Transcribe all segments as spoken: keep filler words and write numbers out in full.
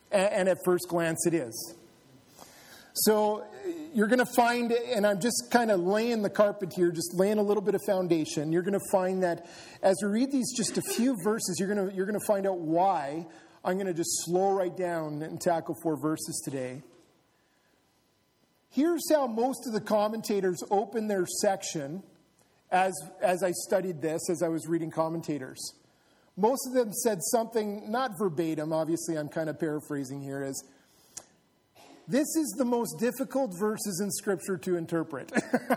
And, and at first glance, it is. So you're going to find, and I'm just kind of laying the carpet here, just laying a little bit of foundation. You're going to find that as we read these just a few verses, you're going to you're going to find out why I'm going to just slow right down and tackle four verses today. Here's how most of the commentators open their section as as I studied this, as I was reading commentators. Most of them said something, not verbatim, obviously I'm kind of paraphrasing here, as this is the most difficult verses in Scripture to interpret.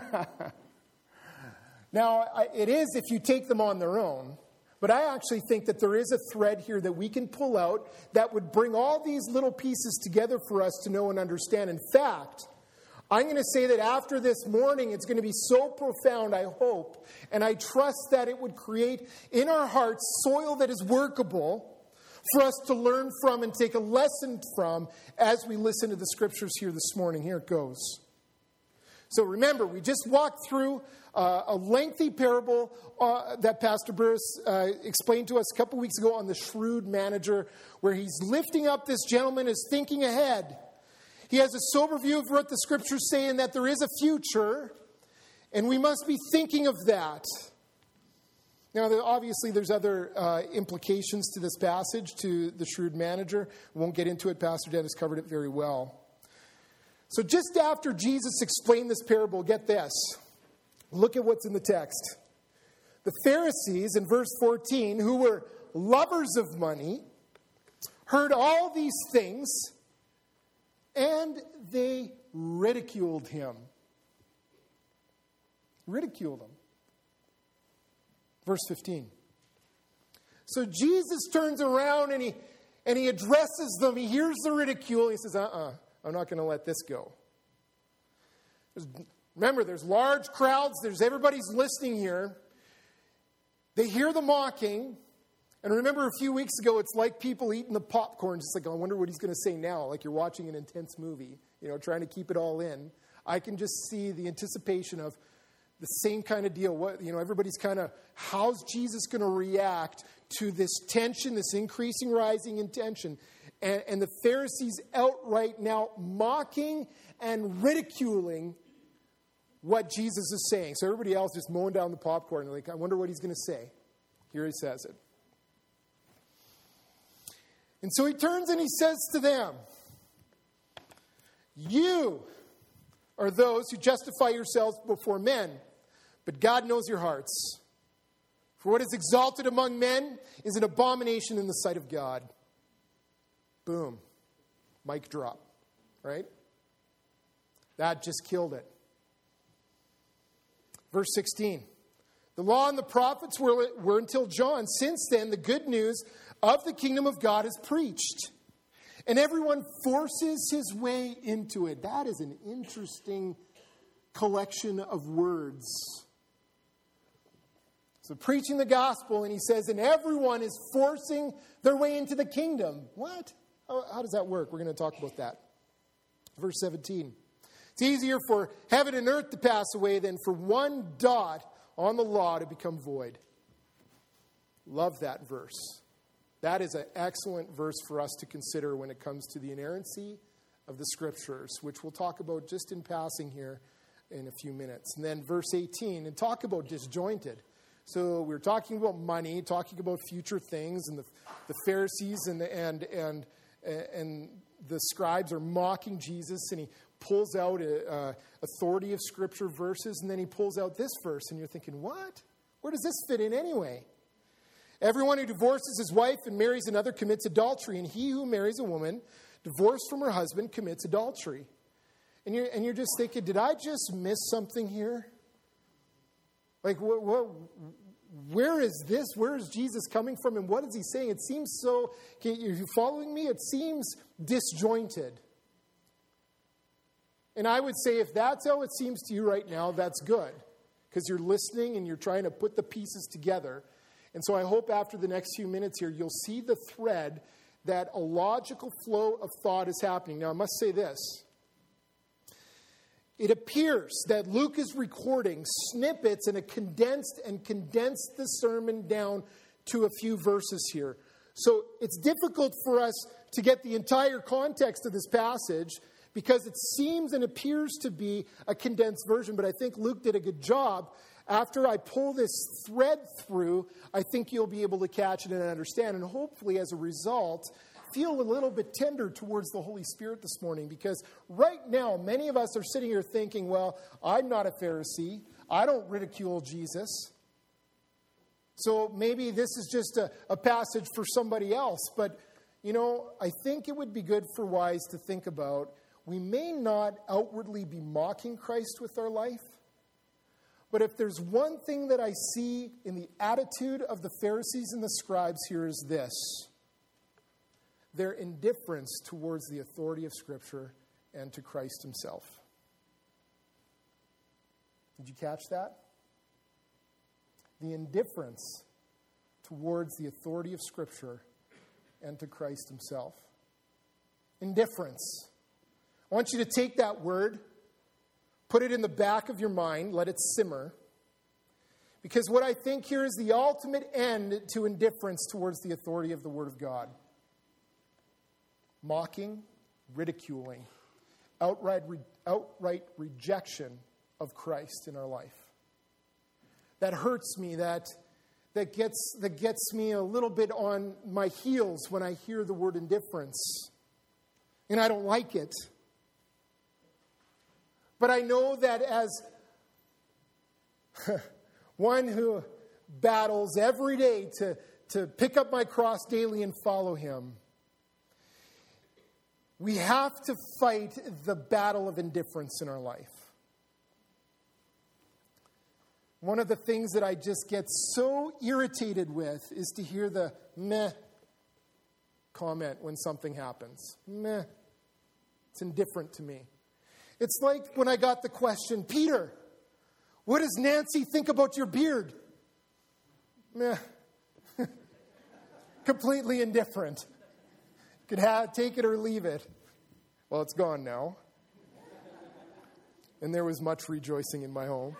Now, it is if you take them on their own, but I actually think that there is a thread here that we can pull out that would bring all these little pieces together for us to know and understand. In fact, I'm going to say that after this morning, it's going to be so profound, I hope, and I trust that it would create in our hearts soil that is workable for us to learn from and take a lesson from as we listen to the Scriptures here this morning. Here it goes. So remember, we just walked through uh, a lengthy parable uh, that Pastor Burris uh, explained to us a couple weeks ago on the shrewd manager, where he's lifting up this gentleman is thinking ahead. He has a sober view of what the Scriptures say and that there is a future, and we must be thinking of that. Now, obviously, there's other uh, implications to this passage, to the shrewd manager. We won't get into it. Pastor Dennis covered it very well. So just after Jesus explained this parable, get this. Look at what's in the text. The Pharisees, in verse fourteen, who were lovers of money, heard all these things, and they ridiculed him. Ridiculed him. Verse fifteen. So Jesus turns around and he and he addresses them. He hears the ridicule. He says, uh-uh, I'm not going to let this go. There's, remember, there's large crowds. There's everybody's listening here. They hear the mocking. And remember a few weeks ago, it's like people eating the popcorn. Just like, oh, I wonder what he's going to say now. Like you're watching an intense movie, you know, trying to keep it all in. I can just see the anticipation of the same kind of deal. What, you know, everybody's kind of, how's Jesus going to react to this tension, this increasing, rising in tension? And, and the Pharisees outright now mocking and ridiculing what Jesus is saying. So everybody else just mowing down the popcorn. Like, I wonder what he's going to say. Here he says it. And so he turns and he says to them, you are those who justify yourselves before men, but God knows your hearts. For what is exalted among men is an abomination in the sight of God. Boom. Mic drop. Right? That just killed it. Verse sixteen. The law and the prophets were, were until John. Since then, the good news of the kingdom of God is preached. And everyone forces his way into it. That is an interesting collection of words. So preaching the gospel, and he says, and everyone is forcing their way into the kingdom. What? How, how does that work? We're going to talk about that. Verse seventeen. It's easier for heaven and earth to pass away than for one dot on the law to become void. Love that verse. That is an excellent verse for us to consider when it comes to the inerrancy of the Scriptures, which we'll talk about just in passing here in a few minutes. And then verse eighteen, and talk about disjointed. So we're talking about money, talking about future things, and the, the Pharisees and, and, and, and the scribes are mocking Jesus, and he pulls out a, a authority of Scripture verses, and then he pulls out this verse, and you're thinking, what? Where does this fit in anyway? Everyone who divorces his wife and marries another commits adultery, and he who marries a woman divorced from her husband commits adultery. And you're, and you're just thinking, did I just miss something here? Like, what, what, where is this? Where is Jesus coming from, and what is he saying? It seems so, are you following me? It seems disjointed. And I would say if that's how it seems to you right now, that's good, because you're listening and you're trying to put the pieces together. And so I hope after the next few minutes here, you'll see the thread that a logical flow of thought is happening. Now, I must say this. It appears that Luke is recording snippets and a condensed and condensed the sermon down to a few verses here. So it's difficult for us to get the entire context of this passage, because it seems and appears to be a condensed version, but I think Luke did a good job. After I pull this thread through, I think you'll be able to catch it and understand, and hopefully as a result, feel a little bit tender towards the Holy Spirit this morning, because right now, many of us are sitting here thinking, well, I'm not a Pharisee. I don't ridicule Jesus. So maybe this is just a, a passage for somebody else. But, you know, I think it would be good for Wise to think about, we may not outwardly be mocking Christ with our life, but if there's one thing that I see in the attitude of the Pharisees and the scribes here is this: their indifference towards the authority of Scripture and to Christ himself. Did you catch that? The indifference towards the authority of Scripture and to Christ himself. Indifference. I want you to take that word, put it in the back of your mind, let it simmer. Because what I think here is the ultimate end to indifference towards the authority of the Word of God. Mocking, ridiculing, outright, re- outright rejection of Christ in our life. That hurts me, that, that, gets, that gets me a little bit on my heels when I hear the word indifference. And I don't like it. But I know that as one who battles every day to, to pick up my cross daily and follow him, we have to fight the battle of indifference in our life. One of the things that I just get so irritated with is to hear the meh comment when something happens. Meh. It's indifferent to me. It's like when I got the question, Peter, what does Nancy think about your beard? Meh. Completely indifferent. Could have, take it or leave it. Well, it's gone now. And there was much rejoicing in my home.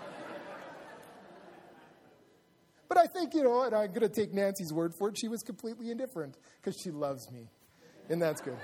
But I think, you know, and I'm going to take Nancy's word for it, she was completely indifferent because she loves me. And that's good.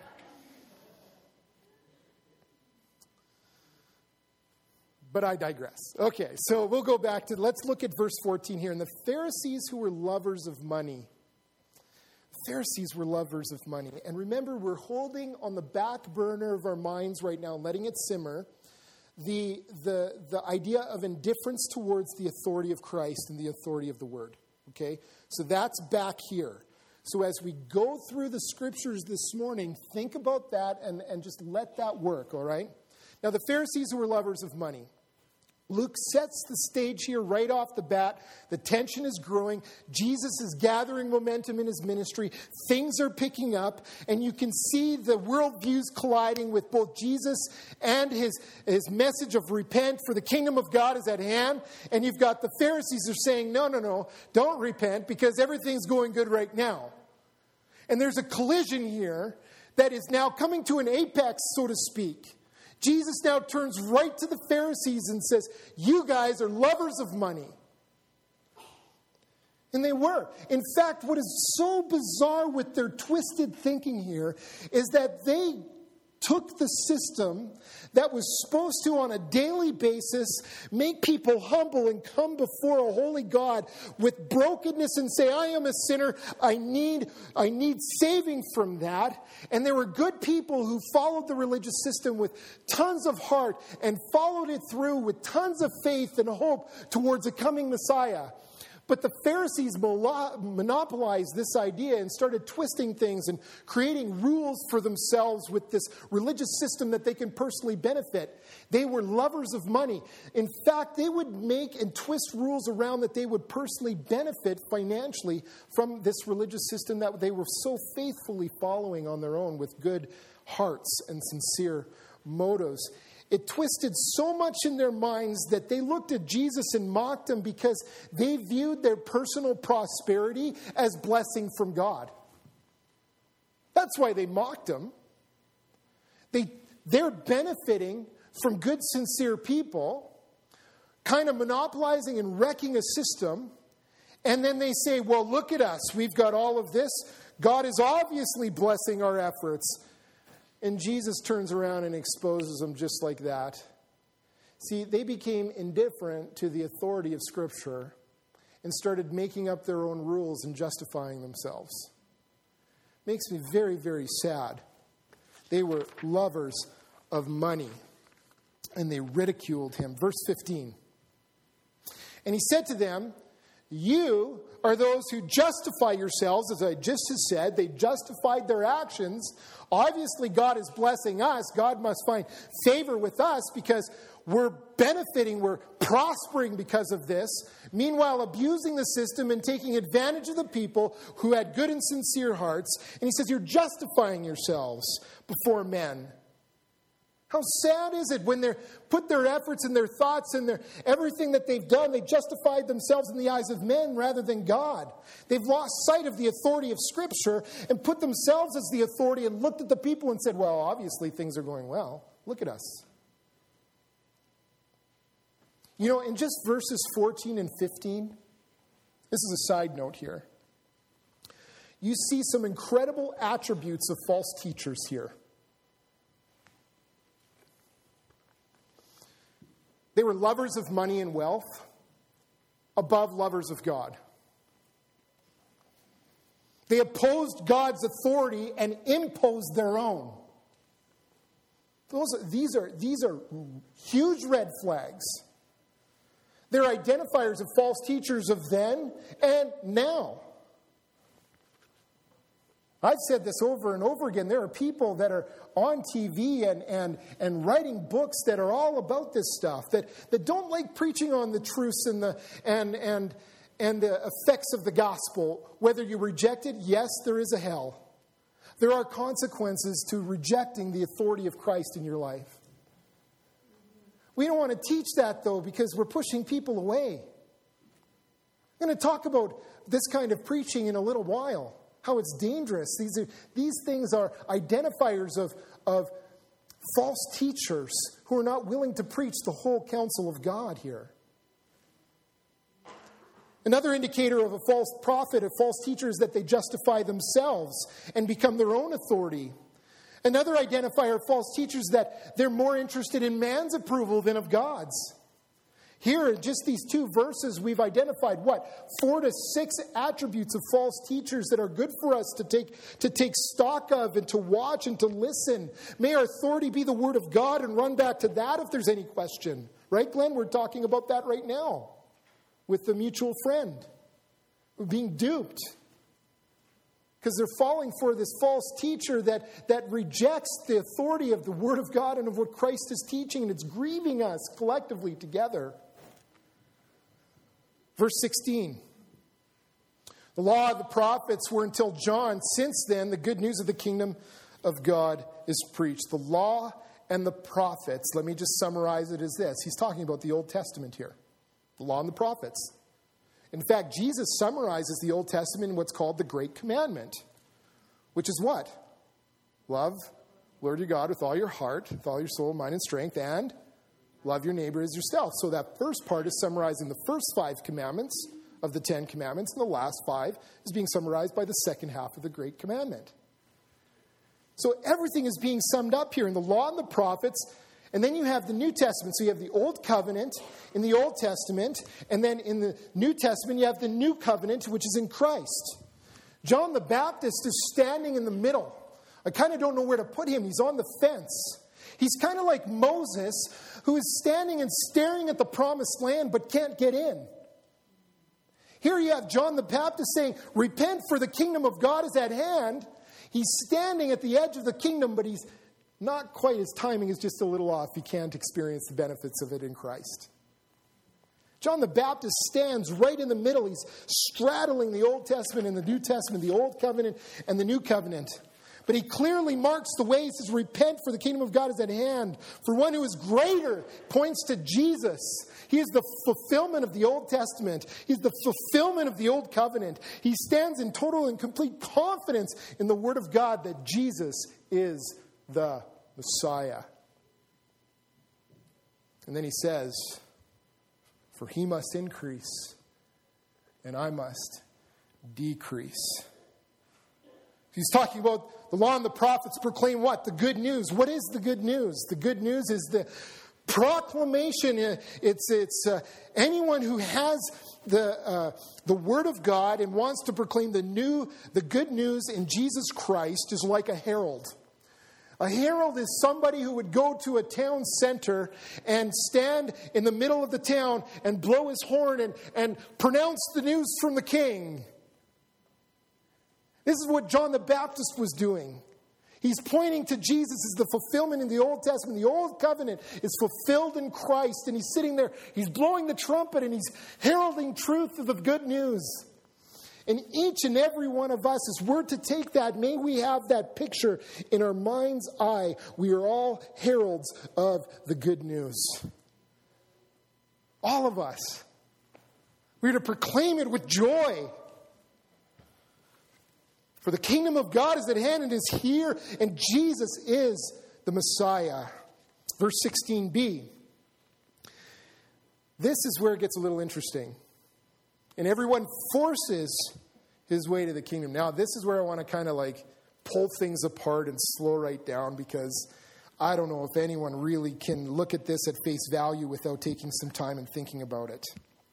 But I digress. Okay, so we'll go back to, let's look at verse fourteen here. And the Pharisees who were lovers of money. Pharisees were lovers of money. And remember, we're holding on the back burner of our minds right now, letting it simmer, the, the, the idea of indifference towards the authority of Christ and the authority of the Word. Okay? So that's back here. So as we go through the Scriptures this morning, think about that and, and just let that work, all right? Now, the Pharisees who were lovers of money. Luke sets the stage here right off the bat. The tension is growing. Jesus is gathering momentum in his ministry. Things are picking up. And you can see the worldviews colliding with both Jesus and his, his message of repent, for the kingdom of God is at hand. And you've got the Pharisees are saying, no, no, no, don't repent because everything's going good right now. And there's a collision here that is now coming to an apex, so to speak. Jesus now turns right to the Pharisees and says, you guys are lovers of money. And they were. In fact, what is so bizarre with their twisted thinking here is that they took the system that was supposed to, on a daily basis, make people humble and come before a holy God with brokenness and say, I am a sinner. I need, I need saving from that. And there were good people who followed the religious system with tons of heart and followed it through with tons of faith and hope towards a coming Messiah. But the Pharisees monopolized this idea and started twisting things and creating rules for themselves with this religious system that they can personally benefit. They were lovers of money. In fact, they would make and twist rules around that they would personally benefit financially from this religious system that they were so faithfully following on their own with good hearts and sincere motives. It twisted so much in their minds that they looked at Jesus and mocked him because they viewed their personal prosperity as blessing from God. That's why they mocked him. They, they're benefiting from good, sincere people, kind of monopolizing and wrecking a system. And then they say, well, look at us. We've got all of this. God is obviously blessing our efforts. And Jesus turns around and exposes them just like that. See, they became indifferent to the authority of Scripture and started making up their own rules and justifying themselves. Makes me very, very sad. They were lovers of money, and they ridiculed him. Verse fifteen. And he said to them, you are those who justify yourselves, as I just said. They justified their actions. Obviously, God is blessing us. God must find favor with us because we're benefiting, we're prospering because of this. Meanwhile, abusing the system and taking advantage of the people who had good and sincere hearts. And he says, you're justifying yourselves before men. How sad is it when they put their efforts and their thoughts and their everything that they've done, they justified themselves in the eyes of men rather than God. They've lost sight of the authority of Scripture and put themselves as the authority and looked at the people and said, well, obviously things are going well. Look at us. You know, in just verses fourteen and fifteen, this is a side note here. You see some incredible attributes of false teachers here. They were lovers of money and wealth above lovers of God. They opposed God's authority and imposed their own. Those, these are, these are huge red flags. They're identifiers of false teachers of then and now. I've said this over and over again. There are people that are on T V and, and, and writing books that are all about this stuff, that, that don't like preaching on the truths and the, and, and, and the effects of the gospel. Whether you reject it, yes, there is a hell. There are consequences to rejecting the authority of Christ in your life. We don't want to teach that, though, because we're pushing people away. I'm going to talk about this kind of preaching in a little while. How it's dangerous. These are these things are identifiers of, of false teachers who are not willing to preach the whole counsel of God here. Another indicator of a false prophet, a false teacher, is that they justify themselves and become their own authority. Another identifier of false teachers is that they're more interested in man's approval than of God's. Here, in just these two verses, we've identified, what, four to six attributes of false teachers that are good for us to take, to take stock of and to watch and to listen. May our authority be the Word of God and run back to that if there's any question. Right, Glenn? We're talking about that right now with the mutual friend. We're being duped because they're falling for this false teacher that, that rejects the authority of the Word of God and of what Christ is teaching, and it's grieving us collectively together. Verse sixteen. The law of the prophets were until John. Since then, the good news of the kingdom of God is preached. The law and the prophets. Let me just summarize it as this. He's talking about the Old Testament here. The law and the prophets. In fact, Jesus summarizes the Old Testament in what's called the Great Commandment. Which is what? Love Lord your God with all your heart, with all your soul, mind, and strength, and love your neighbor as yourself. So that first part is summarizing the first five commandments of the Ten Commandments, and the last five is being summarized by the second half of the Great Commandment. So everything is being summed up here in the law and the prophets, and then you have the New Testament. So you have the Old Covenant in the Old Testament, and then in the New Testament you have the New Covenant, which is in Christ. John the Baptist is standing in the middle. I kind of don't know where to put him. He's on the fence. He's kind of like Moses, who is standing and staring at the promised land but can't get in. Here you have John the Baptist saying, repent, for the kingdom of God is at hand. He's standing at the edge of the kingdom, but he's not quite, his timing is just a little off. He can't experience the benefits of it in Christ. John the Baptist stands right in the middle. He's straddling the Old Testament and the New Testament, the Old Covenant and the New Covenant. But he clearly marks the way. He says, repent, for the kingdom of God is at hand. For one who is greater points to Jesus. He is the fulfillment of the Old Testament. He's the fulfillment of the Old Covenant. He stands in total and complete confidence in the Word of God that Jesus is the Messiah. And then he says, for he must increase, and I must decrease. He's talking about the law and the prophets proclaim what? The good news. What is the good news? The good news is the proclamation. It's it's uh, anyone who has the uh, the word of God and wants to proclaim the new the good news in Jesus Christ is like a herald. A herald is somebody who would go to a town center and stand in the middle of the town and blow his horn and, and pronounce the news from the king. This is what John the Baptist was doing. He's pointing to Jesus as the fulfillment in the Old Testament. The Old Covenant is fulfilled in Christ, and he's sitting there, he's blowing the trumpet, and he's heralding truth of the good news. And each and every one of us, as we're to take that, may we have that picture in our mind's eye. We are all heralds of the good news. All of us. We're to proclaim it with joy. For the kingdom of God is at hand and is here, and Jesus is the Messiah. Verse sixteen b. This is where it gets a little interesting. And everyone forces his way to the kingdom. Now, this is where I want to kind of like pull things apart and slow right down, because I don't know if anyone really can look at this at face value without taking some time and thinking about it.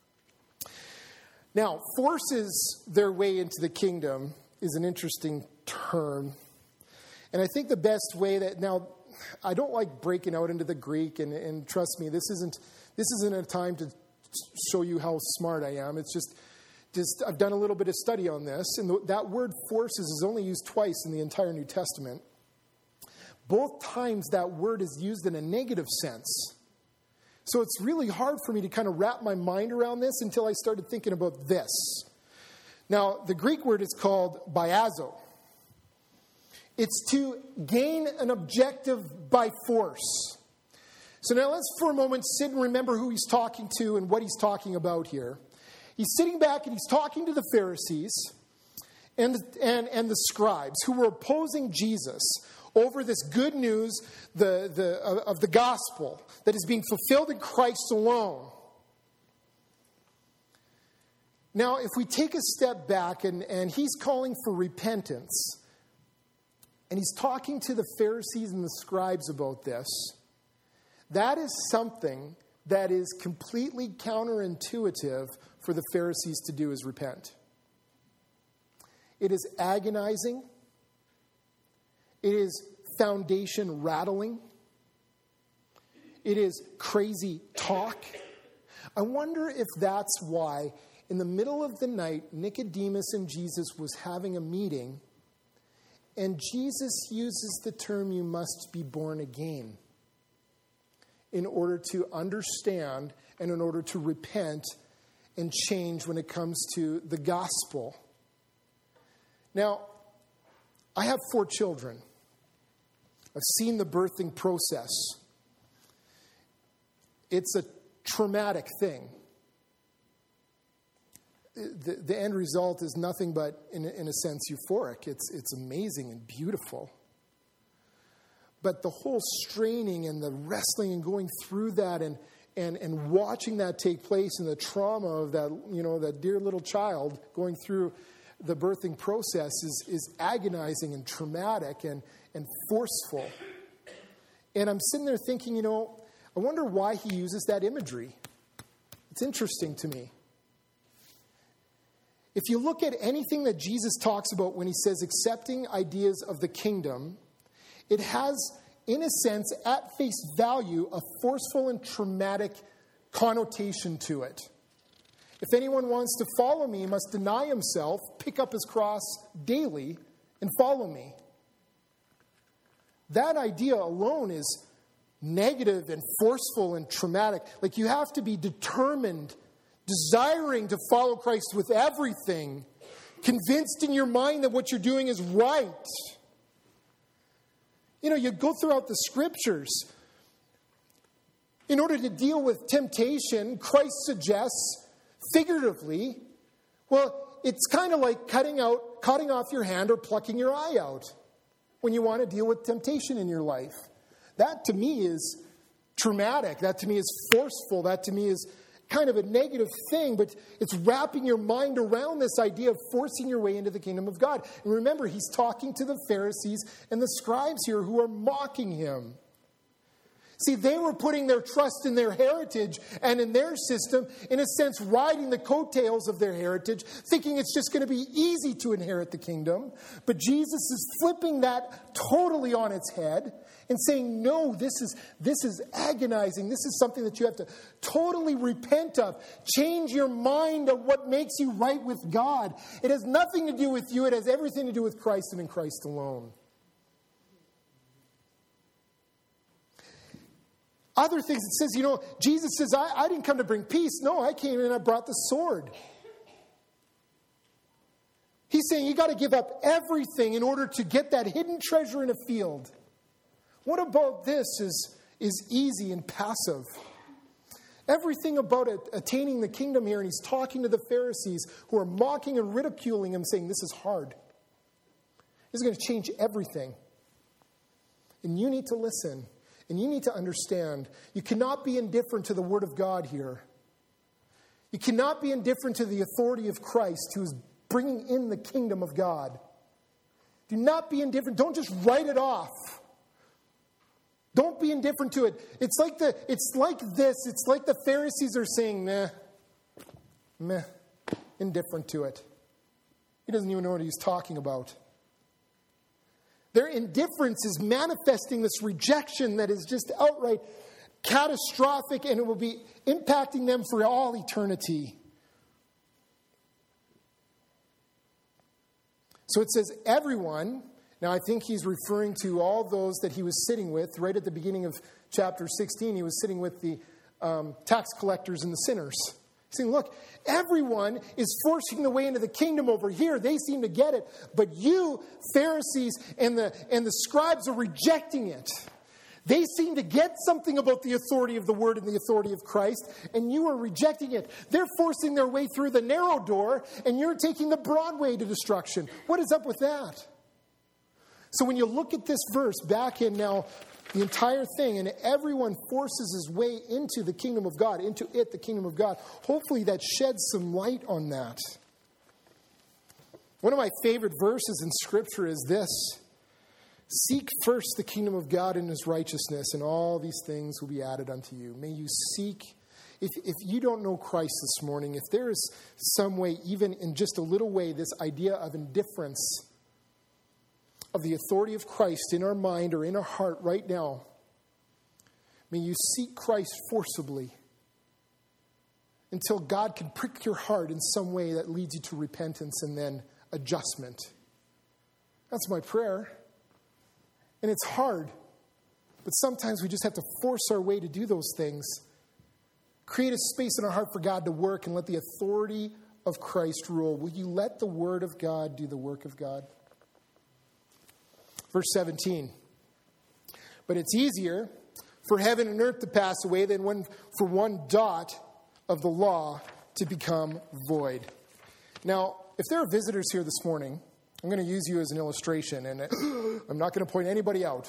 Now, forces their way into the kingdom is an interesting term. And I think the best way that, now, I don't like breaking out into the Greek, and, and trust me, this isn't this isn't a time to show you how smart I am. It's just, just I've done a little bit of study on this, and the, that word forces is only used twice in the entire New Testament. Both times that word is used in a negative sense. So it's really hard for me to kind of wrap my mind around this until I started thinking about this. Now, the Greek word is called biazo. It's to gain an objective by force. So now let's for a moment sit and remember who he's talking to and what he's talking about here. He's sitting back and he's talking to the Pharisees and, and, and the scribes who were opposing Jesus over this good news the, the, of the gospel that is being fulfilled in Christ alone. Now, if we take a step back, and, and he's calling for repentance, and he's talking to the Pharisees and the scribes about this, that is something that is completely counterintuitive for the Pharisees to do, is repent. It is agonizing. It is foundation rattling. It is crazy talk. I wonder if that's why in the middle of the night, Nicodemus and Jesus was having a meeting, and Jesus uses the term, "you must be born again," in order to understand and in order to repent and change when it comes to the gospel. Now, I have four children. I've seen the birthing process. It's a traumatic thing. The, the end result is nothing but, in, in a sense, euphoric. It's, it's amazing and beautiful. But the whole straining and the wrestling and going through that and, and, and watching that take place and the trauma of that, you know, that dear little child going through the birthing process is, is agonizing and traumatic and, and forceful. And I'm sitting there thinking, you know, I wonder why he uses that imagery. It's interesting to me. If you look at anything that Jesus talks about when he says accepting ideas of the kingdom, it has, in a sense, at face value, a forceful and traumatic connotation to it. If anyone wants to follow me, he must deny himself, pick up his cross daily, and follow me. That idea alone is negative and forceful and traumatic. Like, you have to be determined, desiring to follow Christ with everything, convinced in your mind that what you're doing is right. You know, you go throughout the scriptures. In order to deal with temptation, Christ suggests, figuratively, well, it's kind of like cutting out, cutting off your hand or plucking your eye out when you want to deal with temptation in your life. That to me is traumatic. That to me is forceful. That to me is kind of a negative thing, but it's wrapping your mind around this idea of forcing your way into the kingdom of God. And remember, he's talking to the Pharisees and the scribes here who are mocking him. See, they were putting their trust in their heritage and in their system, in a sense, riding the coattails of their heritage, thinking it's just going to be easy to inherit the kingdom. But Jesus is flipping that totally on its head and saying, no, this is, this is agonizing. This is something that you have to totally repent of. Change your mind on what makes you right with God. It has nothing to do with you. It has everything to do with Christ and in Christ alone. Other things, it says, you know, Jesus says, I, I didn't come to bring peace. No, I came and I brought the sword. He's saying you got to give up everything in order to get that hidden treasure in a field. What about this is, is easy and passive? Everything about it, attaining the kingdom here, and he's talking to the Pharisees who are mocking and ridiculing him, saying this is hard. This is going to change everything. And you need to listen. And you need to understand, you cannot be indifferent to the Word of God here. You cannot be indifferent to the authority of Christ who is bringing in the kingdom of God. Do not be indifferent. Don't just write it off. Don't be indifferent to it. It's like the. It's like this. It's like the Pharisees are saying, meh, meh, indifferent to it. He doesn't even know what he's talking about. Their indifference is manifesting this rejection that is just outright catastrophic, and it will be impacting them for all eternity. So it says everyone. Now I think he's referring to all those that he was sitting with. Right at the beginning of chapter sixteen, he was sitting with the um, tax collectors and the sinners. He's saying, look, everyone is forcing the way into the kingdom over here. They seem to get it. But you, Pharisees, and the, and the scribes are rejecting it. They seem to get something about the authority of the word and the authority of Christ, and you are rejecting it. They're forcing their way through the narrow door, and you're taking the broad way to destruction. What is up with that? So when you look at this verse back in now, the entire thing, and everyone forces his way into the kingdom of God, into it, the kingdom of God. Hopefully that sheds some light on that. One of my favorite verses in Scripture is this. Seek first the kingdom of God and his righteousness, and all these things will be added unto you. May you seek. If, if you don't know Christ this morning, if there is some way, even in just a little way, this idea of indifference of the authority of Christ in our mind or in our heart right now, may you seek Christ forcibly until God can prick your heart in some way that leads you to repentance and then adjustment. That's my prayer. And it's hard, but sometimes we just have to force our way to do those things. Create a space in our heart for God to work and let the authority of Christ rule. Will you let the Word of God do the work of God? Verse seventeen, but it's easier for heaven and earth to pass away than one, for one dot of the law to become void. Now, if there are visitors here this morning, I'm going to use you as an illustration, and I'm not going to point anybody out.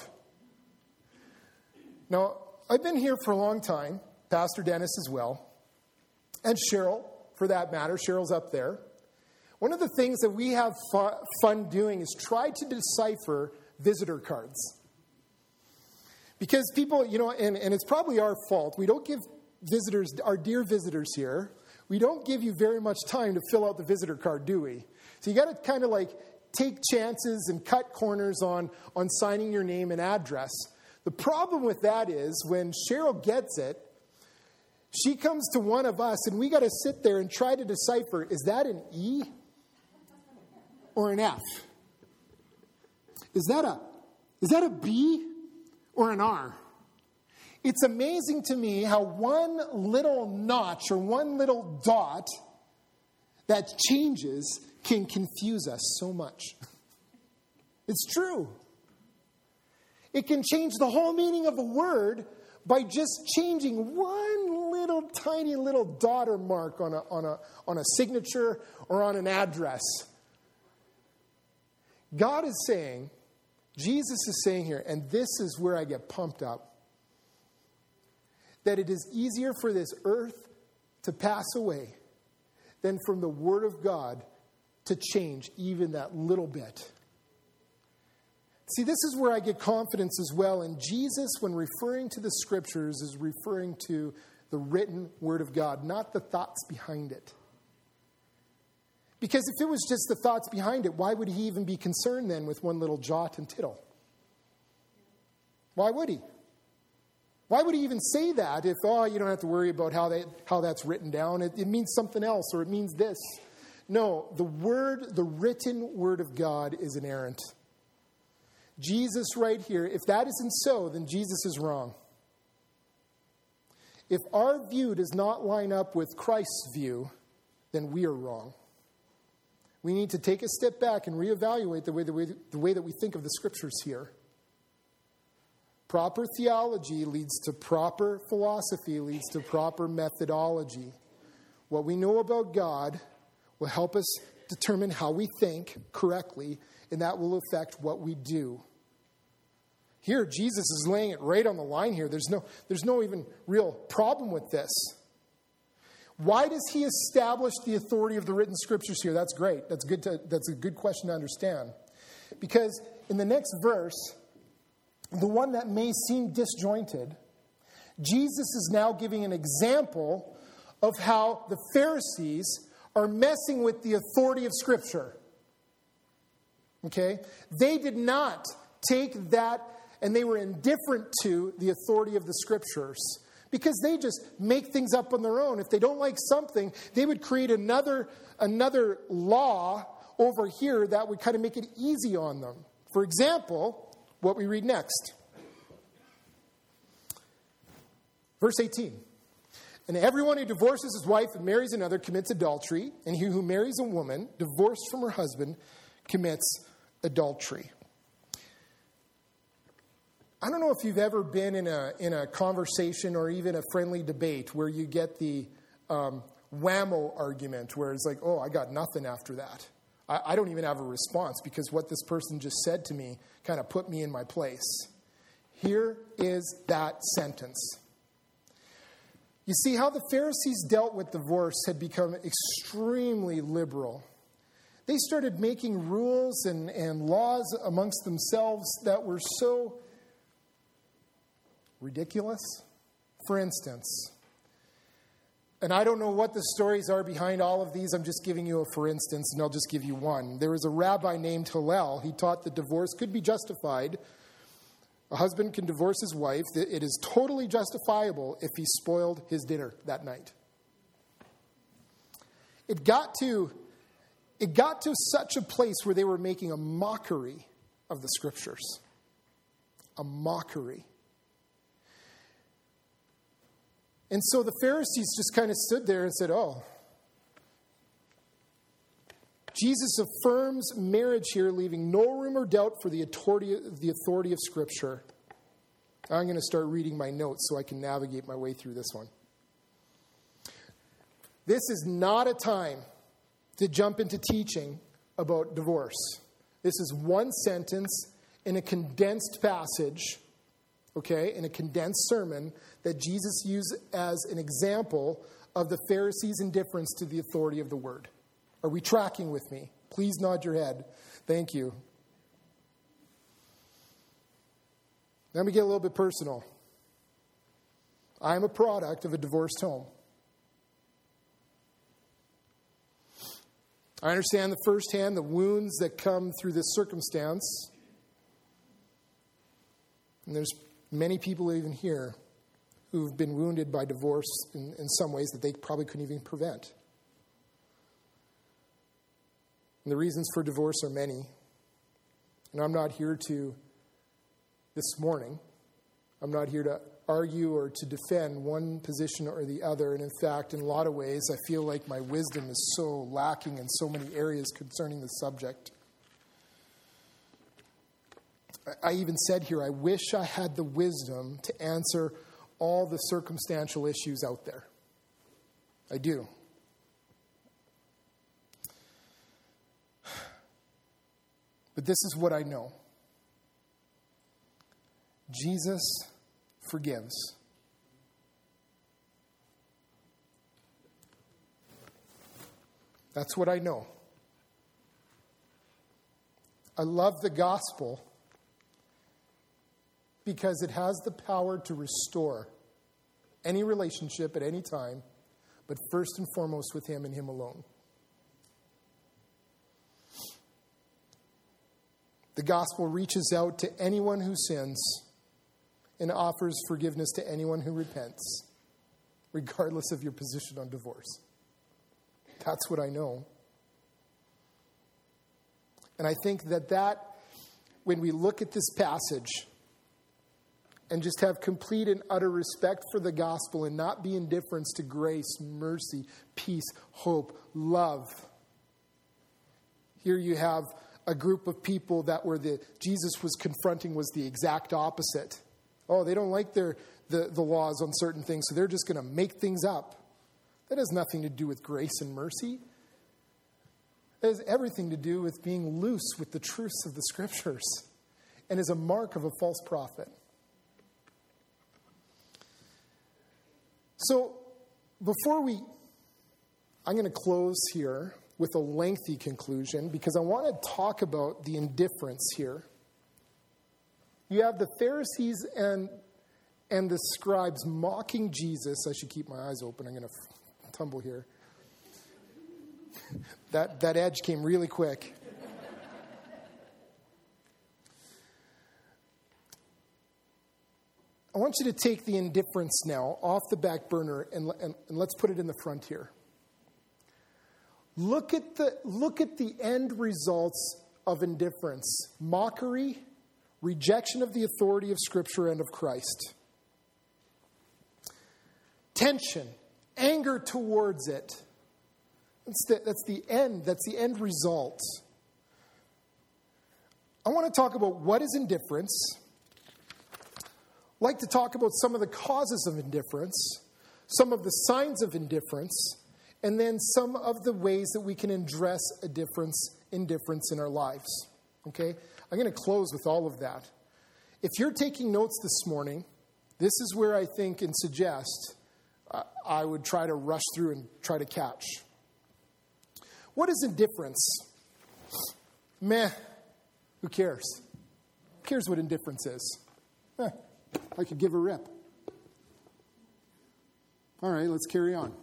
Now, I've been here for a long time, Pastor Dennis as well, and Cheryl, for that matter. Cheryl's up there. One of the things that we have fu- fun doing is try to decipher visitor cards. Because people, you know, and, and it's probably our fault. We don't give visitors, our dear visitors here, we don't give you very much time to fill out the visitor card, do we? So you got to kind of like take chances and cut corners on, on signing your name and address. The problem with that is when Cheryl gets it, she comes to one of us and we got to sit there and try to decipher, is that an E or an F? Is that a is that a B or an R? It's amazing to me how one little notch or one little dot that changes can confuse us so much. It's true. It can change the whole meaning of a word by just changing one little tiny little dot or mark on a, on a, on a signature or on an address. God is saying, Jesus is saying here, and this is where I get pumped up, that it is easier for this earth to pass away than from the Word of God to change even that little bit. See, this is where I get confidence as well. And Jesus, when referring to the Scriptures, is referring to the written Word of God, not the thoughts behind it. Because if it was just the thoughts behind it, why would he even be concerned then with one little jot and tittle? Why would he? Why would he even say that if, oh, you don't have to worry about how that how that's written down? It, it means something else, or it means this. No, the word, the written Word of God is inerrant. Jesus right here, if that isn't so, then Jesus is wrong. If our view does not line up with Christ's view, then we are wrong. We need to take a step back and reevaluate the way, the way, the way that we think of the Scriptures here. Proper theology leads to proper philosophy, leads to proper methodology. What we know about God will help us determine how we think correctly, and that will affect what we do. Here, Jesus is laying it right on the line here. There's no, there's no even real problem with this. Why does he establish the authority of the written Scriptures here? That's great. That's good. To, that's a good question to understand. Because in the next verse, the one that may seem disjointed, Jesus is now giving an example of how the Pharisees are messing with the authority of Scripture. Okay? They did not take that, and they were indifferent to the authority of the Scriptures, because they just make things up on their own. If they don't like something, they would create another, another law over here that would kind of make it easy on them. For example, what we read next. Verse eighteen. And everyone who divorces his wife and marries another commits adultery, and he who marries a woman divorced from her husband commits adultery. I don't know if you've ever been in a in a conversation or even a friendly debate where you get the um, whammo argument, where it's like, oh, I got nothing after that. I, I don't even have a response because what this person just said to me kind of put me in my place. Here is that sentence. You see, how the Pharisees dealt with divorce had become extremely liberal. They started making rules and, and laws amongst themselves that were so ridiculous. For instance, and I don't know what the stories are behind all of these. I'm just giving you a for instance, and I'll just give you one. There was a rabbi named Hillel. He taught that divorce could be justified. A husband can divorce his wife. It is totally justifiable if he spoiled his dinner that night. It got to, it got to such a place where they were making a mockery of the Scriptures. A mockery. And so the Pharisees just kind of stood there and said, oh, Jesus affirms marriage here, leaving no room or doubt for the authority, the authority of Scripture. I'm going to start reading my notes so I can navigate my way through this one. This is not a time to jump into teaching about divorce. This is one sentence in a condensed passage, okay, in a condensed sermon that Jesus used as an example of the Pharisees' indifference to the authority of the Word. Are we tracking with me? Please nod your head. Thank you. Let me get a little bit personal. I am a product of a divorced home. I understand the firsthand the wounds that come through this circumstance. And there's many people even here who've been wounded by divorce in, in some ways that they probably couldn't even prevent. And the reasons for divorce are many. And I'm not here to, this morning, I'm not here to argue or to defend one position or the other. And in fact, in a lot of ways, I feel like my wisdom is so lacking in so many areas concerning the subject. I even said here, I wish I had the wisdom to answer all the circumstantial issues out there. I do. But this is what I know. Jesus forgives. That's what I know. I love the gospel because it has the power to restore any relationship at any time, but first and foremost with Him and Him alone. The gospel reaches out to anyone who sins and offers forgiveness to anyone who repents, regardless of your position on divorce. That's what I know. And I think that that, when we look at this passage and just have complete and utter respect for the gospel and not be indifferent to grace, mercy, peace, hope, love. Here you have a group of people that were the Jesus was confronting was the exact opposite. Oh, they don't like their the, the laws on certain things, so they're just going to make things up. That has nothing to do with grace and mercy. It has everything to do with being loose with the truths of the Scriptures and is a mark of a false prophet. So, before we, I'm going to close here with a lengthy conclusion because I want to talk about the indifference here. You have the Pharisees and, and the scribes mocking Jesus. I should keep my eyes open. I'm going to f- tumble here. That, that edge came really quick. I want you to take the indifference now off the back burner and, and, and let's put it in the front here. Look at the, look at the end results of indifference. Mockery, rejection of the authority of Scripture and of Christ. Tension, anger towards it. That's the, that's the end. That's the end result. I want to talk about what is indifference. I'd like to talk about some of the causes of indifference, some of the signs of indifference, and then some of the ways that we can address a difference, indifference in our lives. Okay? I'm going to close with all of that. If you're taking notes this morning, this is where I think and suggest uh, I would try to rush through and try to catch. What is indifference? Meh. Who cares? Who cares what indifference is? Eh, I could give a rip. All right, let's carry on.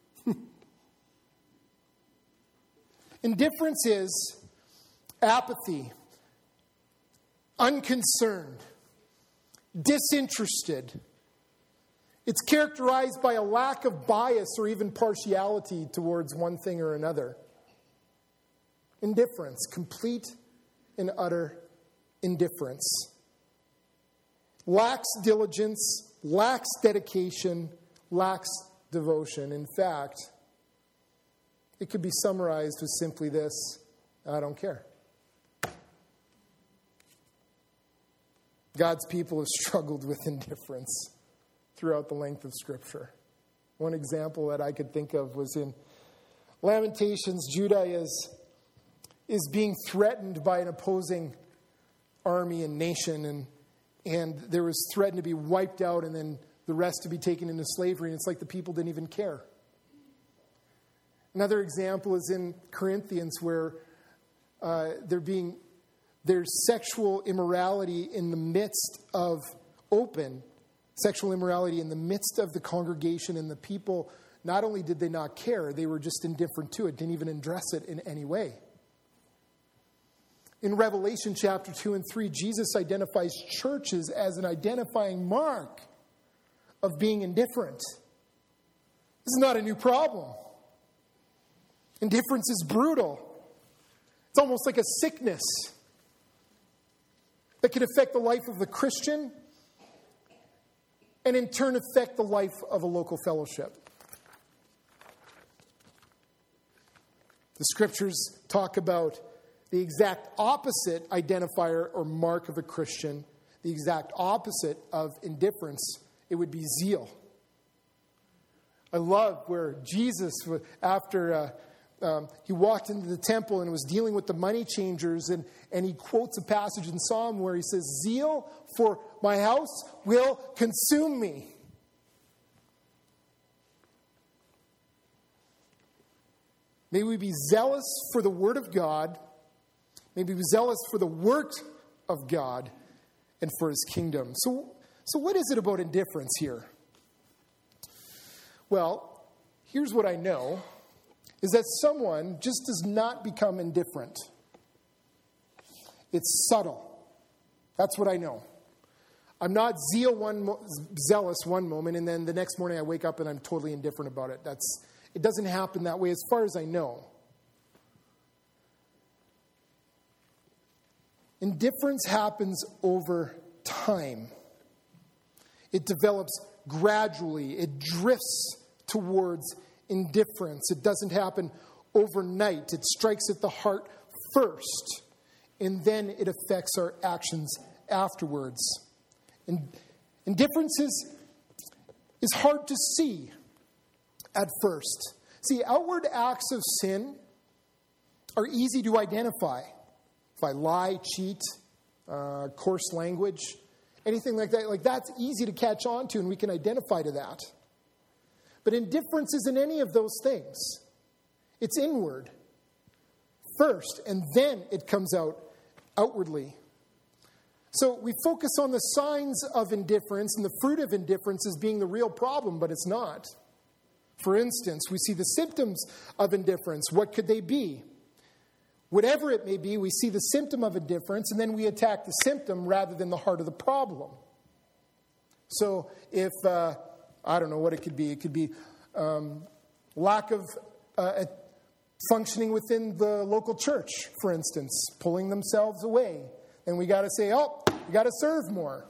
Indifference is apathy, unconcerned, disinterested. It's characterized by a lack of bias or even partiality towards one thing or another. Indifference, complete and utter indifference. Lacks diligence, lacks dedication, lacks devotion. In fact, it could be summarized with simply this: I don't care. God's people have struggled with indifference throughout the length of Scripture. One example that I could think of was in Lamentations. Judah is, is being threatened by an opposing army and nation, and, and there was threatened to be wiped out and then the rest to be taken into slavery, and it's like the people didn't even care. Another example is in Corinthians where uh, they're being, there's sexual immorality in the midst of open sexual immorality in the midst of the congregation, and the people, not only did they not care, they were just indifferent to it, didn't even address it in any way. In Revelation chapter two and three, Jesus identifies churches as an identifying mark of being indifferent. This is not a new problem. Indifference is brutal. It's almost like a sickness that can affect the life of the Christian and in turn affect the life of a local fellowship. The Scriptures talk about the exact opposite identifier or mark of a Christian, the exact opposite of indifference. It would be zeal. I love where Jesus, after uh, um, he walked into the temple and was dealing with the money changers, and, and he quotes a passage in Psalm where he says, "Zeal for my house will consume me." May we be zealous for the Word of God. May we be zealous for the work of God and for His kingdom. So, so what is it about indifference here? Well, here's what I know, is that someone just does not become indifferent. It's subtle. That's what I know. I'm not zeal one mo- zealous one moment, and then the next morning I wake up and I'm totally indifferent about it. That's it doesn't happen that way as far as I know. Indifference happens over time. It develops gradually. It drifts towards indifference. It doesn't happen overnight. It strikes at the heart first, and then it affects our actions afterwards. And indifference is, is hard to see at first. See, outward acts of sin are easy to identify. If I lie, cheat, uh, coarse language, anything like that, like that's easy to catch on to, and we can identify to that. But indifference isn't any of those things. It's inward first, and then it comes out outwardly. So we focus on the signs of indifference and the fruit of indifference as being the real problem, but it's not. For instance, we see the symptoms of indifference. What could they be? Whatever it may be, we see the symptom of indifference, and then we attack the symptom rather than the heart of the problem. So if, uh, I don't know what it could be. It could be um, lack of uh, functioning within the local church, for instance, pulling themselves away. And we got to say, oh, we got to serve more.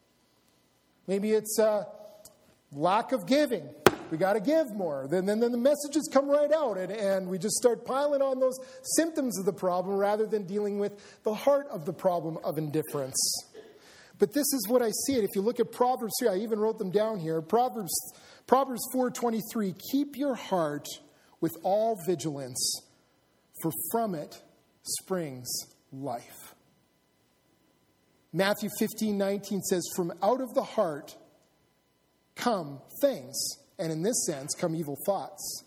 Maybe it's uh, lack of giving. We got to give more. Then, then, then the messages come right out, and, and we just start piling on those symptoms of the problem rather than dealing with the heart of the problem of indifference. But this is what I see it. If you look at Proverbs three, I even wrote them down here. Proverbs Proverbs four twenty-three, keep your heart with all vigilance, for from it springs life. Matthew fifteen nineteen says, from out of the heart come things, and in this sense come evil thoughts.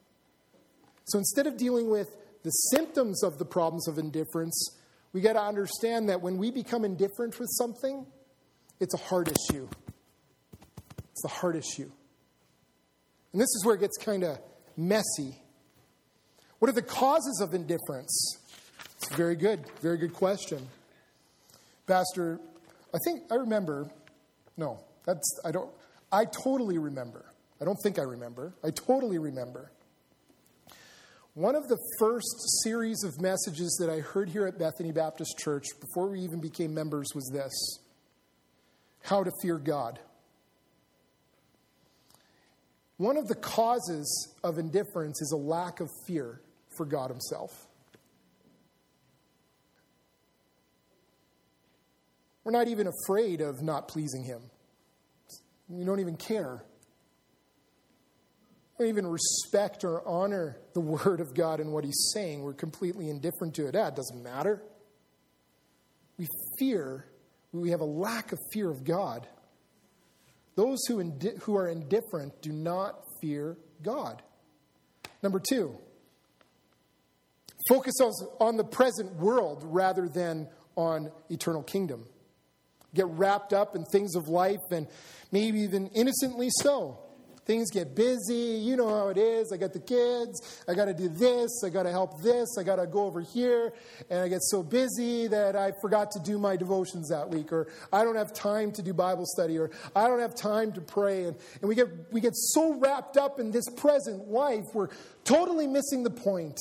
So instead of dealing with the symptoms of the problems of indifference, we got to understand that when we become indifferent with something, it's a heart issue. It's the heart issue. And this is where it gets kind of messy. What are the causes of indifference? It's a very good, very good question. Pastor, I think I remember, no, that's, I don't, I totally remember. I don't think I remember. I totally remember. One of the first series of messages that I heard here at Bethany Baptist Church before we even became members was this: how to fear God. One of the causes of indifference is a lack of fear for God Himself. We're not even afraid of not pleasing Him. We don't even care. We don't even respect or honor the Word of God and what He's saying. We're completely indifferent to it. Ah, it doesn't matter. We fear, we have a lack of fear of God. Those who, indi- who are indifferent do not fear God. Number two, focus on the present world rather than on eternal kingdom. Get wrapped up in things of life, and maybe even innocently so. Things get busy. You know how it is. I got the kids. I got to do this. I got to help this. I got to go over here. And I get so busy that I forgot to do my devotions that week. Or I don't have time to do Bible study. Or I don't have time to pray. And, and we get we get so wrapped up in this present life, we're totally missing the point.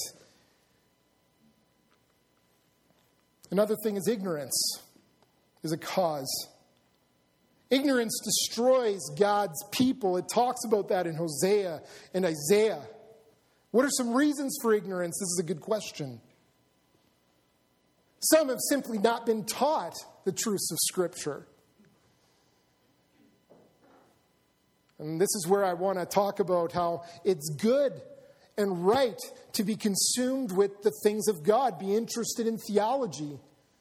Another thing is ignorance is a cause. Ignorance destroys God's people. It talks about that in Hosea and Isaiah. What are some reasons for ignorance? This is a good question. Some have simply not been taught the truths of Scripture. And this is where I want to talk about how it's good and right to be consumed with the things of God, be interested in theology.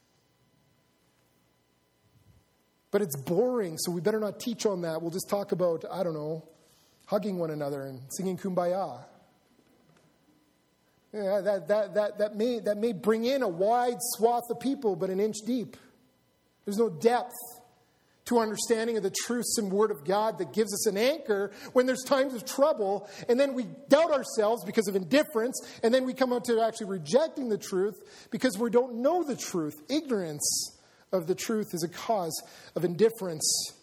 But it's boring, so we better not teach on that. We'll just talk about, I don't know, hugging one another and singing Kumbaya. Yeah, that, that, that, that, may, that may bring in a wide swath of people, but an inch deep. There's no depth to understanding of the truths and Word of God that gives us an anchor when there's times of trouble, and then we doubt ourselves because of indifference, and then we come out to actually rejecting the truth because we don't know the truth. Ignorance of the truth is a cause of indifference.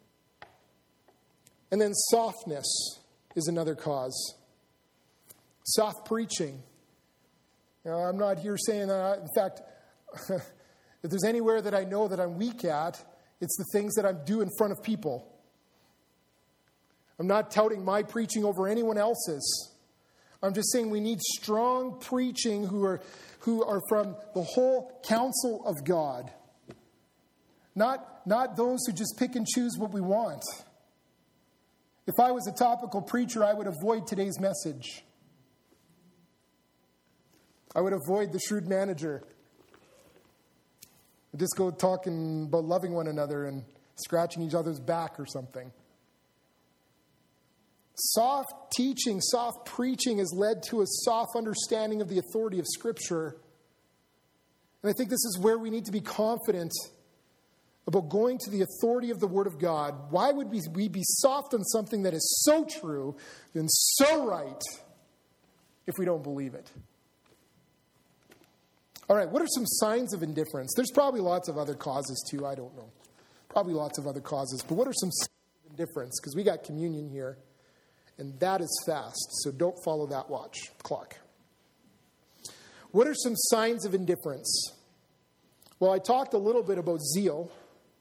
And then softness is another cause. Soft preaching. You know, I'm not here saying that. In fact, if there's anywhere that I know that I'm weak at, it's the things that I do in front of people. I'm not touting my preaching over anyone else's. I'm just saying we need strong preaching who are, who are from the whole counsel of God. Not, not those who just pick and choose what we want. If I was a topical preacher, I would avoid today's message. I would avoid the shrewd manager. Just go talking about loving one another and scratching each other's back or something. Soft teaching, soft preaching has led to a soft understanding of the authority of Scripture. And I think this is where we need to be confident about going to the authority of the Word of God. Why would we, we be soft on something that is so true and so right if we don't believe it? All right, what are some signs of indifference? There's probably lots of other causes too, I don't know. Probably lots of other causes. But what are some signs of indifference? Because we got communion here, and that is fast, so don't follow that watch clock. What are some signs of indifference? Well, I talked a little bit about zeal,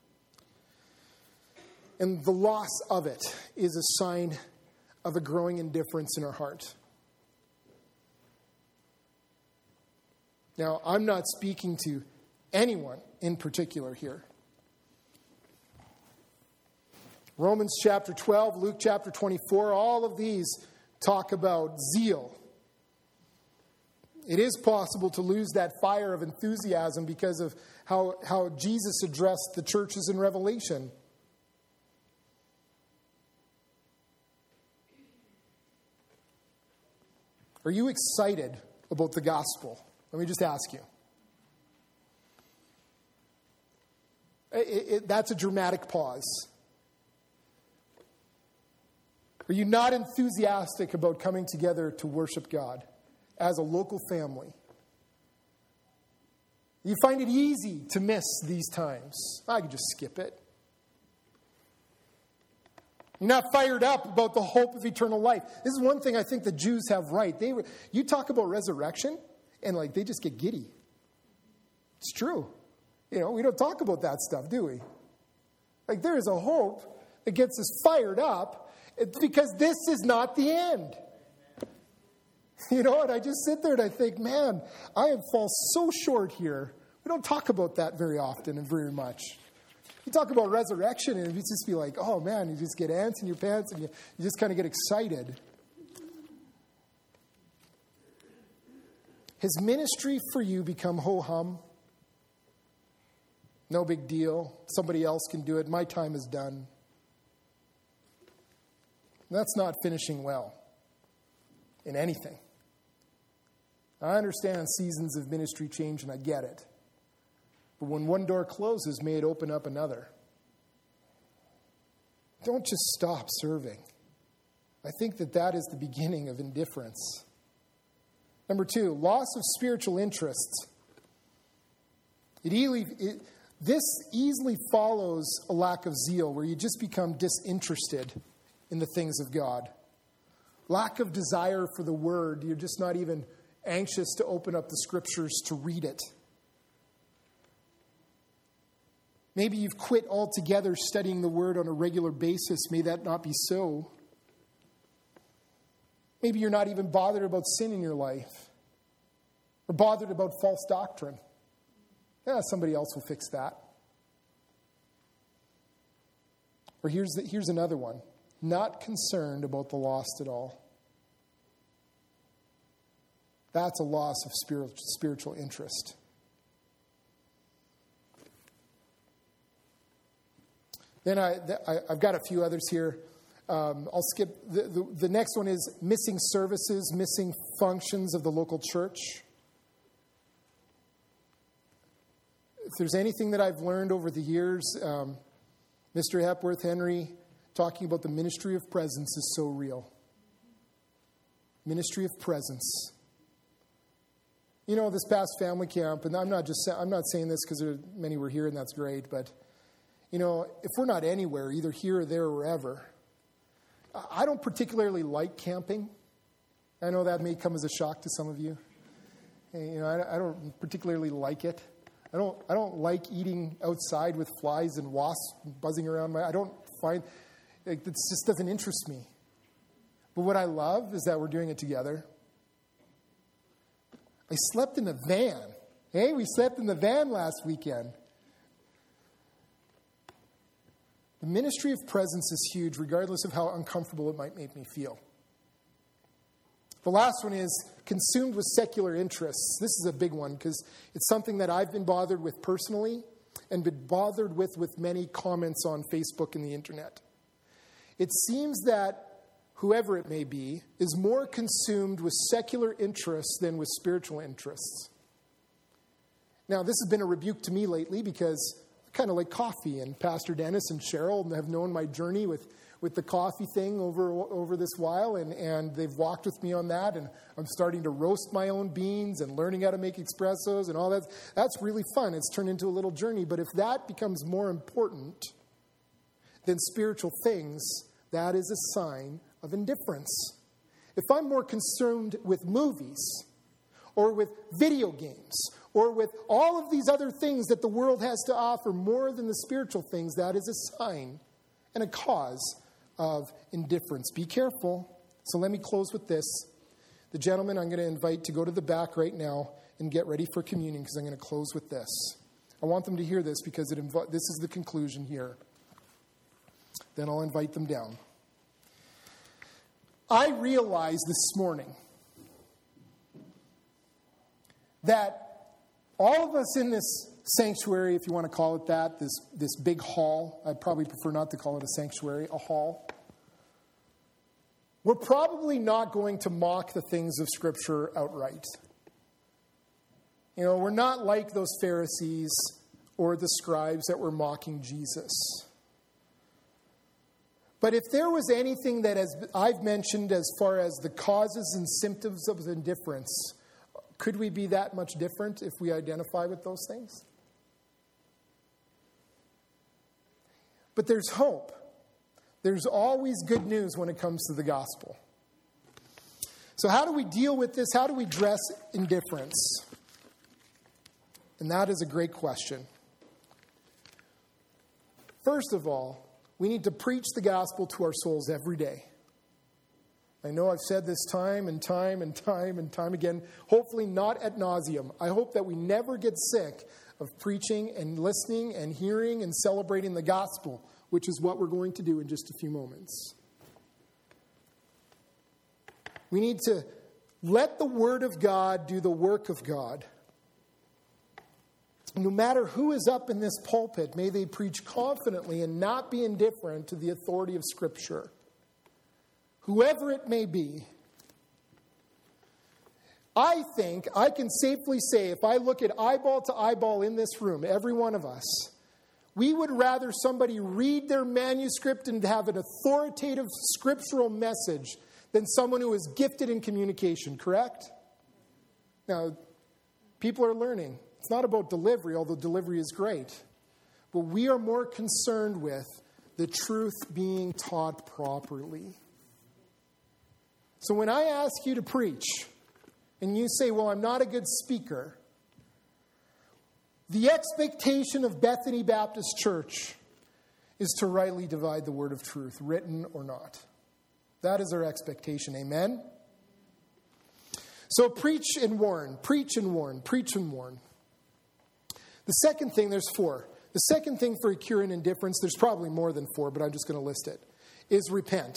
and the loss of it is a sign of a growing indifference in our heart. Now, I'm not speaking to anyone in particular here. Romans chapter twelve, Luke chapter twenty-four, all of these talk about zeal. It is possible to lose that fire of enthusiasm because of how, how Jesus addressed the churches in Revelation. Are you excited about the gospel? Let me just ask you. It, it, that's a dramatic pause. Are you not enthusiastic about coming together to worship God as a local family? You find it easy to miss these times. I can just skip it. You're not fired up about the hope of eternal life. This is one thing I think the Jews have right. They were, you talk about resurrection, and like they just get giddy. It's true. You know, we don't talk about that stuff, do we? Like there is a hope that gets us fired up because this is not the end. You know, and I just sit there and I think, man, I have fallen so short here. We don't talk about that very often and very much. You talk about resurrection and you just be like, oh man, you just get ants in your pants and you, you just kind of get excited. Has ministry for you become ho-hum? No big deal. Somebody else can do it. My time is done. That's not finishing well in anything. I understand seasons of ministry change and I get it. But when one door closes, may it open up another. Don't just stop serving. I think that that is the beginning of indifference. Number two, loss of spiritual interests. It, easily, it, this easily follows a lack of zeal where you just become disinterested in the things of God. Lack of desire for the Word. You're just not even anxious to open up the Scriptures to read it. Maybe you've quit altogether studying the Word on a regular basis. May that not be so. Maybe you're not even bothered about sin in your life or bothered about false doctrine. Yeah, somebody else will fix that. Or here's, the, here's another one. Not concerned about the lost at all. That's a loss of spiritual, spiritual interest. Then I, I, I've got a few others here. Um, I'll skip. The, the, the next one is missing services, missing functions of the local church. If there's anything that I've learned over the years, um, Mister Hepworth Henry talking about the ministry of presence is so real. Ministry of presence. You know, this past family camp, and I'm not just I'm not saying this because many were here and that's great, but you know, if we're not anywhere, either here or there or wherever, I don't particularly like camping. I know that may come as a shock to some of you. You know, I, I don't particularly like it. I don't. I don't like eating outside with flies and wasps buzzing around my. I don't find it just doesn't interest me. But what I love is that we're doing it together. I slept in a van. Hey, we slept in the van last weekend. The ministry of presence is huge, regardless of how uncomfortable it might make me feel. The last one is consumed with secular interests. This is a big one because it's something that I've been bothered with personally and been bothered with with many comments on Facebook and the internet. It seems that whoever it may be is more consumed with secular interests than with spiritual interests. Now, this has been a rebuke to me lately because I kind of like coffee, and Pastor Dennis and Cheryl have known my journey with with the coffee thing over over this while, and, and they've walked with me on that, and I'm starting to roast my own beans and learning how to make espressos and all that. That's really fun. It's turned into a little journey, but if that becomes more important than spiritual things, that is a sign of indifference. If I'm more concerned with movies or with video games or with all of these other things that the world has to offer more than the spiritual things, that is a sign and a cause of indifference. Be careful. So let me close with this. The gentleman I'm going to invite to go to the back right now and get ready for communion because I'm going to close with this. I want them to hear this because it inv- this is the conclusion here. Then I'll invite them down. I realized this morning that all of us in this sanctuary, if you want to call it that, this, this big hall, I'd probably prefer not to call it a sanctuary, a hall, we're probably not going to mock the things of Scripture outright. You know, we're not like those Pharisees or the scribes that were mocking Jesus. But if there was anything that has, I've mentioned as far as the causes and symptoms of indifference, could we be that much different if we identify with those things? But there's hope. There's always good news when it comes to the gospel. So how do we deal with this? How do we address indifference? And that is a great question. First of all, we need to preach the gospel to our souls every day. I know I've said this time and time and time and time again, hopefully not ad nauseum. I hope that we never get sick of preaching and listening and hearing and celebrating the gospel, which is what we're going to do in just a few moments. We need to let the Word of God do the work of God. No matter who is up in this pulpit, may they preach confidently and not be indifferent to the authority of Scripture. Whoever it may be. I think I can safely say, if I look at eyeball to eyeball in this room, every one of us, we would rather somebody read their manuscript and have an authoritative scriptural message than someone who is gifted in communication, correct? Now, people are learning. It's not about delivery, although delivery is great. But we are more concerned with the truth being taught properly. So when I ask you to preach, and you say, well, I'm not a good speaker, the expectation of Bethany Baptist Church is to rightly divide the word of truth, written or not. That is our expectation. Amen? So preach and warn, preach and warn, preach and warn. The second thing, there's four. The second thing for a cure in indifference, there's probably more than four, but I'm just going to list it, is repent.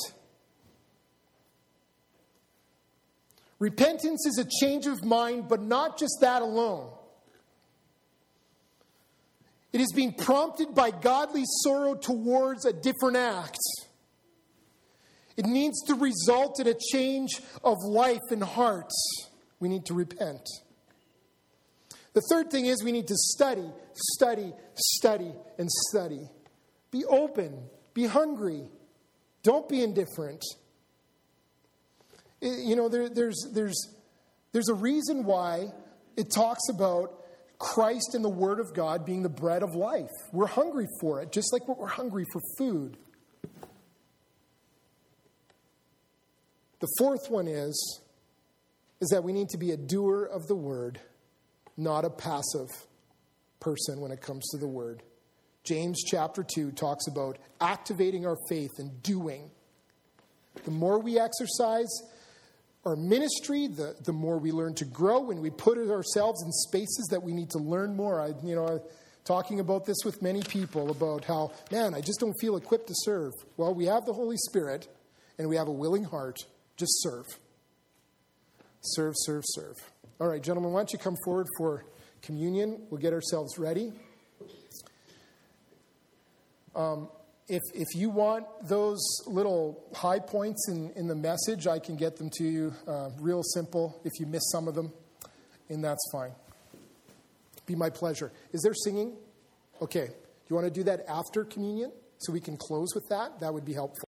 Repentance is a change of mind, but not just that alone. It is being prompted by godly sorrow towards a different act. It needs to result in a change of life and hearts. We need to repent. The third thing is we need to study, study, study, and study. Be open. Be hungry. Don't be indifferent. You know, there, there's, there's, there's a reason why it talks about Christ and the Word of God being the bread of life. We're hungry for it, just like we're hungry for food. The fourth one is, is that we need to be a doer of the Word, not a passive person when it comes to the Word. James chapter two talks about activating our faith and doing. The more we exercise our ministry, the, the more we learn to grow, when we put ourselves in spaces that we need to learn more. I, you know, talking about this with many people about how, man, I just don't feel equipped to serve. Well, we have the Holy Spirit and we have a willing heart. Just serve. Serve, serve, serve. All right, gentlemen, why don't you come forward for communion? We'll get ourselves ready. Um, if if you want those little high points in, in the message, I can get them to you uh, real simple. If you miss some of them, and that's fine. Be my pleasure. Is there singing? Okay. Do you want to do that after communion so we can close with that? That would be helpful.